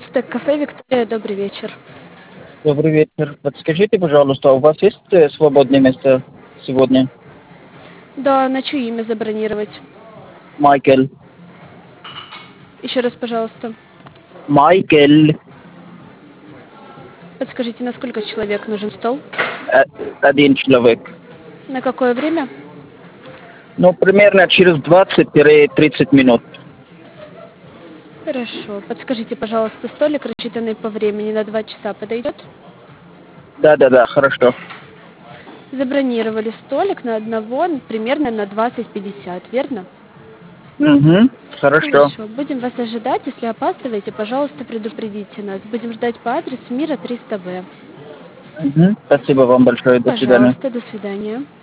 Так, кафе «Виктория», добрый вечер. Добрый вечер. Подскажите, пожалуйста, у вас есть свободное место сегодня? Да, на чье имя забронировать? Майкл. Еще раз, пожалуйста. Майкл. Подскажите, на сколько человек нужен стол? Один человек. На какое время? Ну, примерно через 20-30 минут. Хорошо. Подскажите, пожалуйста, столик, рассчитанный по времени на 2 часа, подойдет? Да, хорошо. Забронировали столик на одного примерно на 20:50, верно? Угу, хорошо. Хорошо. Будем вас ожидать. Если опаздываете, пожалуйста, предупредите нас. Будем ждать по адресу Мира 300В. Угу. Спасибо вам большое. До свидания. Пожалуйста, до свидания.